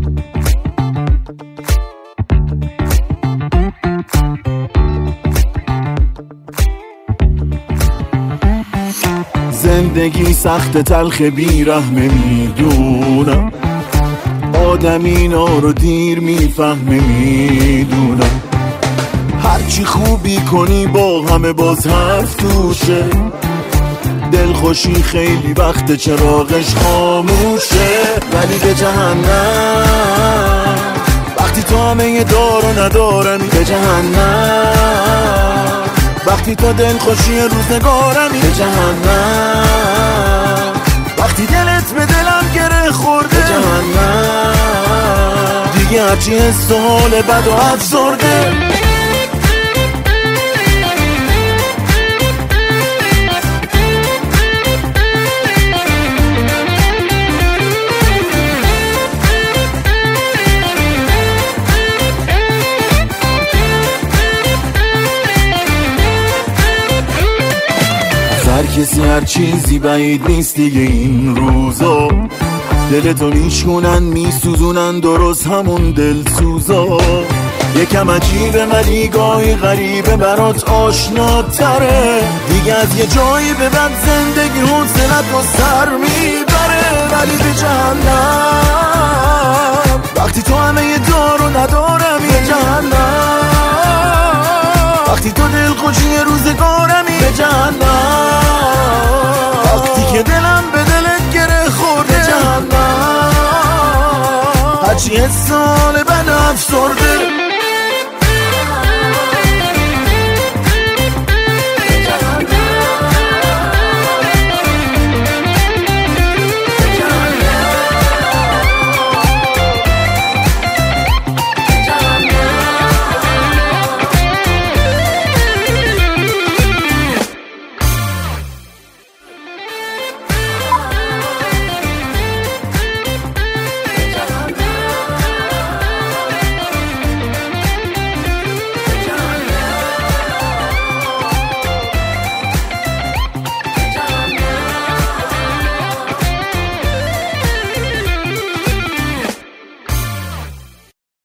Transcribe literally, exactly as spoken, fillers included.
زندگی سخت تلخ بیرحمه میدونم، آدم اینا رو دیر میفهمه میدونم. هرچی خوبی کنی با همه باز حرف توشه، دلخوشی خیلی وقت چراغش خاموشه. ولی به جهنم وقتی تو همه دارو ندارمی، به جهنم وقتی تو دلخوشی روزگارمی، به جهنم وقتی دلت به دلم گره خورده، به جهنم دیگه هرچی حس و حال بد و افسرده. هر کسی هر چیزی بعید نیست دیگه این روزا، دلتو میشکنن میسوزونن درست همون دلسوزا. یکم عجیبه ولی گاهی غریبه برات آشناتره، دیگه از یه جایی به بعد زندگی حوصلت رو سر میبره. ولی به جهنم وقتی تو همه یه دارو ندارمی، به جهنم وقتی تو دلخوشی روزگارمی، به جهنم وقتی که دلم به دلت گره خورده، به جهنم هرچی حس حال بد افسرده.